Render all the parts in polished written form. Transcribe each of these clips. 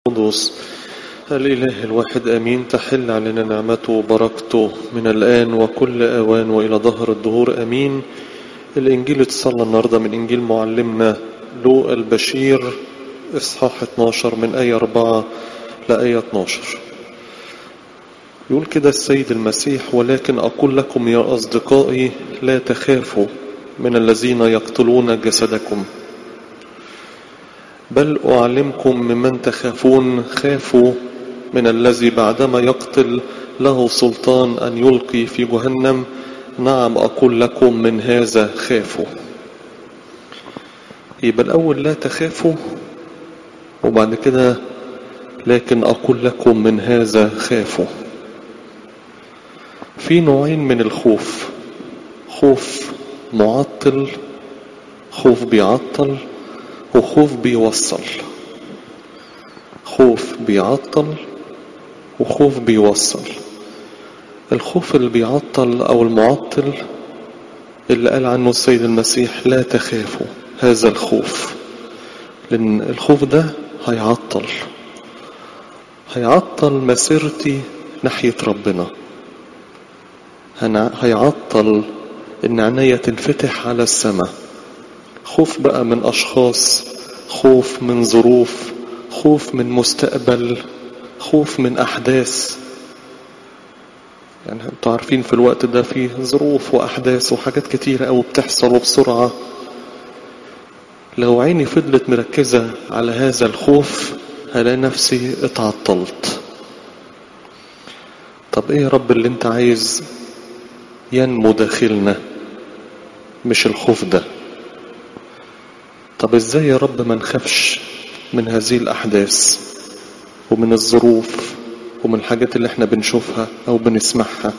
القدوس الإله الواحد آمين. تحل علينا نعمته وبركته من الآن وكل أوان وإلى ظهر الدهور آمين. الإنجيل اتصلى النهاردة من إنجيل معلمنا لوقا البشير إصحاح 12 من آية 4 لآية 12. يقول كده السيد المسيح: ولكن أقول لكم يا أصدقائي لا تخافوا من الذين يقتلون جسدكم، بل أعلمكم ممن تخافون. خافوا من الذي بعدما يقتل له سلطان أن يلقي في جهنم. نعم أقول لكم من هذا خافوا. يبقى الأول لا تخافوا، وبعد كده لكن أقول لكم من هذا خافوا. في نوعين من الخوف: خوف معطل، خوف بيعطل، وخوف بيوصل. خوف بيعطل وخوف بيوصل. الخوف اللي بيعطل أو المعطل اللي قال عنه السيد المسيح لا تخافوا، هذا الخوف، لأن الخوف ده هيعطل مسيرتي ناحية ربنا، هيعطل إن عينيا تنفتح على السماء. خوف بقى من أشخاص، خوف من ظروف، خوف من مستقبل، خوف من أحداث. يعني انتوا عارفين في الوقت ده فيه ظروف وأحداث وحاجات كتيرة أوي بتحصل وبسرعة. لو عيني فضلت مركزة على هذا الخوف هلاقي نفسي اتعطلت. طب ايه يا رب اللي انت عايز ينمو داخلنا؟ مش الخوف ده. طب ازاي يا رب ما نخافش من هذه الأحداث ومن الظروف ومن الحاجات اللي احنا بنشوفها أو بنسمعها؟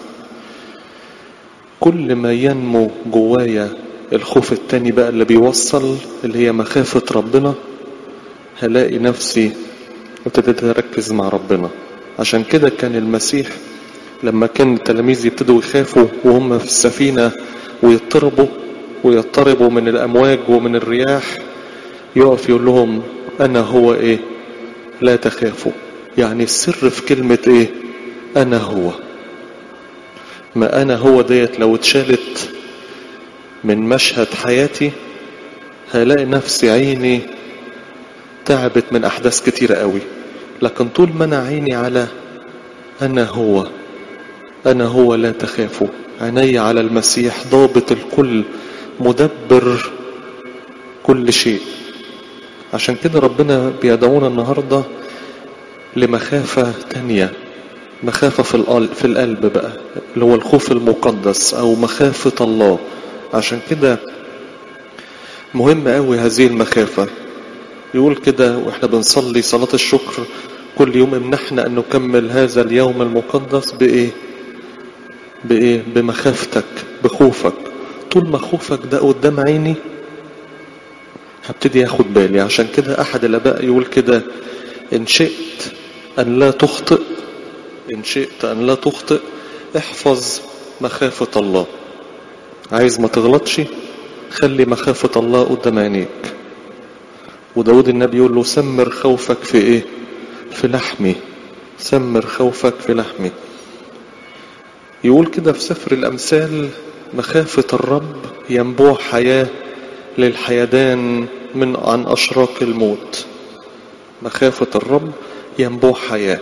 كل ما ينمو جوايا الخوف التاني بقى اللي بيوصل، اللي هي مخافة ربنا، هلاقي نفسي ابتديت أركز مع ربنا. عشان كده كان المسيح لما كان التلاميذ يبتدوا يخافوا وهم في السفينة ويضطربوا من الأمواج ومن الرياح، يقف يقول لهم أنا هو إيه؟ لا تخافوا. يعني السر في كلمة إيه؟ أنا هو. ما أنا هو ديت لو اتشالت من مشهد حياتي هلاقي نفسي عيني تعبت من أحداث كتيرة قوي. لكن طول ما أنا عيني على أنا هو لا تخافوا، عيني على المسيح ضابط الكل مدبر كل شيء. عشان كده ربنا بيدعونا النهاردة لمخافة تانية، مخافة في القلب بقى، اللي هو الخوف المقدس أو مخافة الله. عشان كده مهم قوي هذه المخافة. يقول كده واحنا بنصلي صلاة الشكر كل يوم: امنحنا أن نكمل هذا اليوم المقدس بإيه؟ بمخافتك، بخوفك. طول ما خوفك ده قدام عيني هبتدي اخد بالي. عشان كده أحد الآباء يقول كده: إن شئت أن لا تخطئ احفظ مخافة الله. عايز ما تغلطش، خلي مخافة الله قدام عينيك. وداود النبي يقول له: سمر خوفك في ايه؟ في لحمي. سمر خوفك في لحمي. يقول كده في سفر الأمثال: مخافة الرب ينبوع حياة للحيدان عن أشراق الموت. مخافة الرب ينبوع حياة.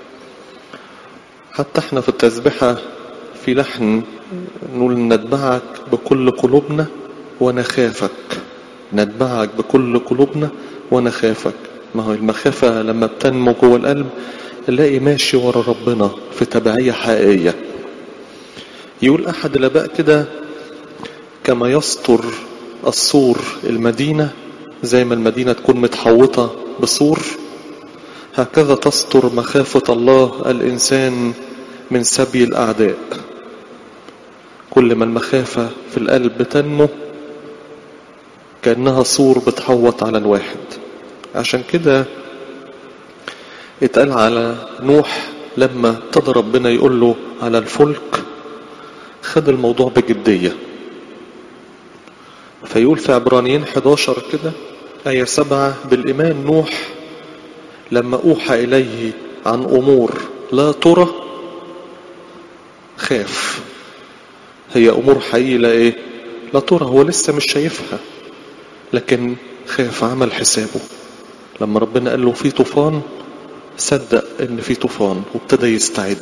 حتى احنا في التسبيحة في لحن نقول: نتبعك بكل قلوبنا ونخافك. نتبعك بكل قلوبنا ونخافك. ما هو المخافة لما بتنمو جوه القلب نلاقي ماشي ورا ربنا في تبعية حقيقية. يقول أحد الآباء كده: كما يستر السور المدينة، زي ما المدينة تكون متحوطة بسور، هكذا تستر مخافة الله الإنسان من سبي الأعداء. كل ما المخافة في القلب تنمو كأنها سور بتحوط على الواحد. عشان كده اتقال على نوح لما ابتدى ربنا يقول له على الفلك، خد الموضوع بجدية. فيقول في عبرانيين 11 كده آية 7: بالإيمان نوح لما أوحى إليه عن أمور لا ترى خاف. هي أمور حقيقية لا ترى، هو لسه مش شايفها، لكن خاف، عمل حسابه. لما ربنا قال له في طوفان صدق ان في طوفان وابتدى يستعد.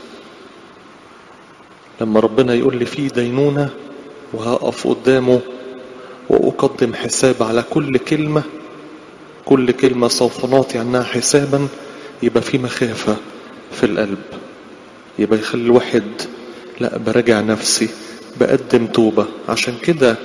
لما ربنا يقول لي في دينونة وهقف قدامه وأقدم حساب على كل كلمة، كل كلمة سوف نعطي عنها حسابا، يبقى في مخافة في القلب، يبقى يخلي الواحد لا براجع نفسي، بقدم توبة. عشان كده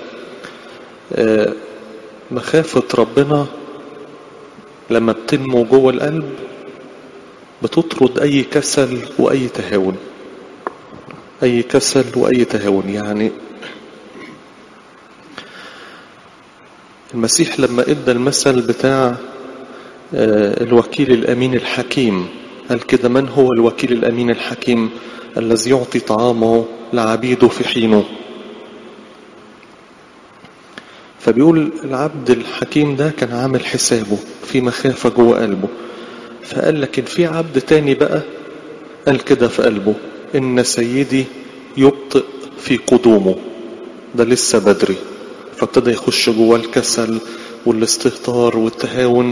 مخافة ربنا لما بتنمو جوه القلب بتطرد أي كسل وأي تهاون، أي كسل وأي تهاون. يعني المسيح لما ادى المثل بتاع الوكيل الأمين الحكيم قال كده: من هو الوكيل الأمين الحكيم؟ الذي يعطي طعامه لعبيده في حينه. فبيقول العبد الحكيم ده كان عامل حسابه في مخافة جوه قلبه. فقال لكن في عبد تاني بقى قال كده في قلبه: إن سيدي يبطئ في قدومه، ده لسه بدري. فابتدى يخش جوه الكسل والاستهتار والتهاون،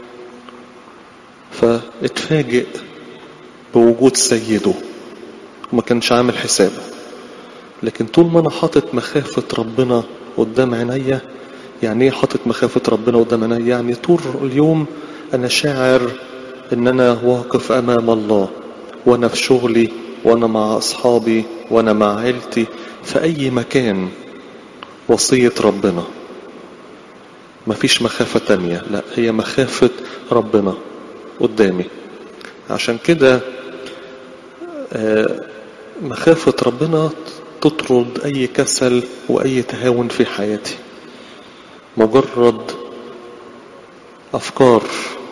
فاتفاجئ بوجود سيده وما كانش عامل حسابه. لكن طول ما انا حاطط مخافة ربنا قدام عينيا، يعني ايه حاطط مخافة ربنا قدام عينيا؟ يعني طول اليوم انا شاعر ان انا واقف امام الله، وانا في شغلي، وانا مع اصحابي، وانا مع عيلتي، في اي مكان وصية ربنا. مفيش مخافة تانية، لا، هي مخافة ربنا قدامي. عشان كده مخافة ربنا تطرد أي كسل وأي تهاون في حياتي. مجرد أفكار،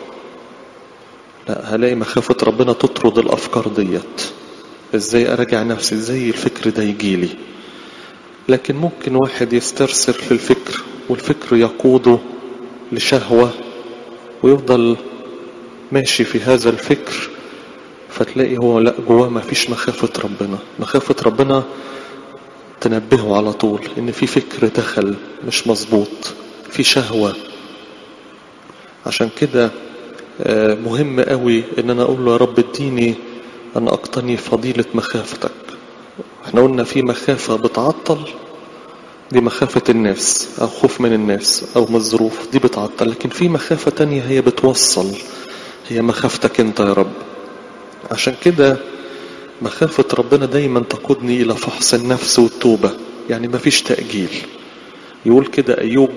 لا، هلاقي مخافة ربنا تطرد الأفكار ديت. إزاي أراجع نفسي؟ إزاي الفكر ده يجيلي؟ لكن ممكن واحد يسترسل في الفكر والفكر يقوده لشهوة ويفضل ماشي في هذا الفكر، فتلاقي هو لا، جواه ما فيش مخافة ربنا. مخافة ربنا تنبهه على طول ان في فكر دخل مش مظبوط، في شهوة. عشان كده مهم قوي ان انا اقول له يا رب اديني ان اقتني فضيلة مخافتك. احنا قلنا في مخافة بتعطل، دي مخافة الناس او خوف من الناس او من الظروف، دي بتعطل. لكن في مخافة تانية هي بتوصل، هي مخافتك انت يا رب. عشان كده مخافة ربنا دايما تقودني إلى فحص النفس والتوبة، يعني ما فيش تأجيل. يقول كده أيوب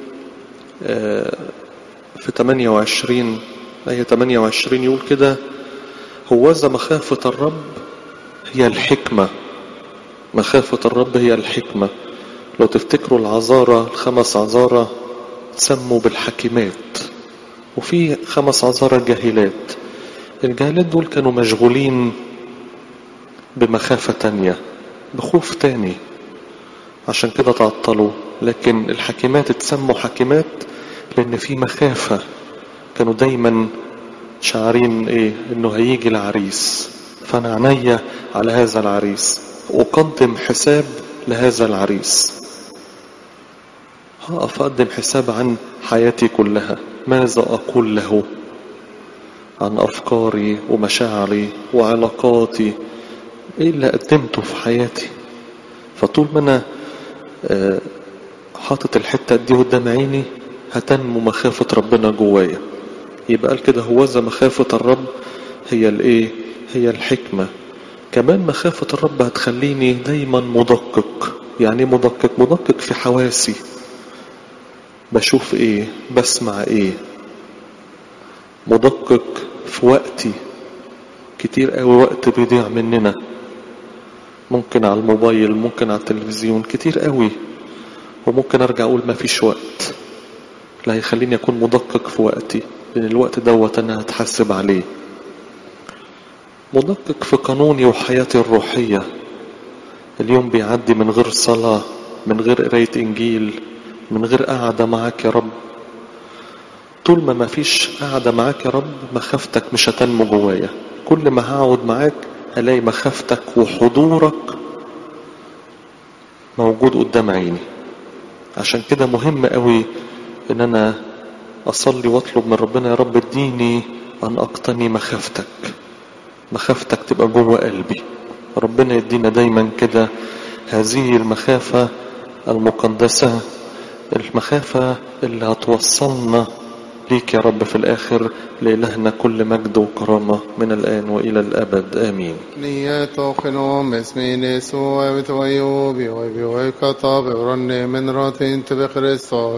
في 28 آية 28 يقول كده: هوذا مخافة الرب هي الحكمة. مخافة الرب هي الحكمة. لو تفتكروا العذارى، ال5 عذارى سموا بالحكيمات، وفي 5 عذارى جاهلات. الجاهلات دول كانوا مشغولين بمخافة تانية، بخوف تاني، عشان كده تعطلوا. لكن الحكيمات اتسموا حكيمات لان في مخافة، كانوا دايما شعارين انه هيجي العريس، فانا عينيا على هذا العريس، اقدم حساب لهذا العريس. هقف اقدم حساب عن حياتي كلها، ماذا اقول له عن افكاري ومشاعري وعلاقاتي، ايه اللي قدمته في حياتي. فطول ما انا حاطط الحتة دي قدام عيني هتنمو مخافة ربنا جوايا. يبقى قال كده: هوذا مخافة الرب هي هي الحكمة. كمان مخافة الرب هتخليني دايما مدقق. يعني مدقق في حواسي، بشوف بسمع مدقق في وقتي. كتير قوي وقت بيضيع مننا، ممكن على الموبايل، ممكن على التلفزيون، كتير قوي. وممكن ارجع اقول ما فيش وقت. لا، يخليني اكون مدقق في وقتي، لان الوقت دوت انا هتحاسب عليه. مدقق في قانوني وحياتي الروحية. اليوم بيعدي من غير صلاة، من غير قراية انجيل، من غير قعدة معاك يا رب. طول ما فيش قاعدة معاك يا رب مخافتك مش هتنمو جوايا. كل ما هقعد معاك هلاقي مخافتك وحضورك موجود قدام عيني. عشان كده مهم قوي ان انا اصلي واطلب من ربنا يا رب اديني ان اقتني مخافتك، مخافتك تبقى جوه قلبي. ربنا يدينا دايما كده هذه المخافة المقدسة، المخافة اللي هتوصلنا ليك يا رب في الآخر. لإلهنا كل مجد وكرامة من الآن وإلى الأبد آمين. نياتو خنوم اسمين يسوع بتويوبي وبيوي كطاب ورني من راتين تبخريستوس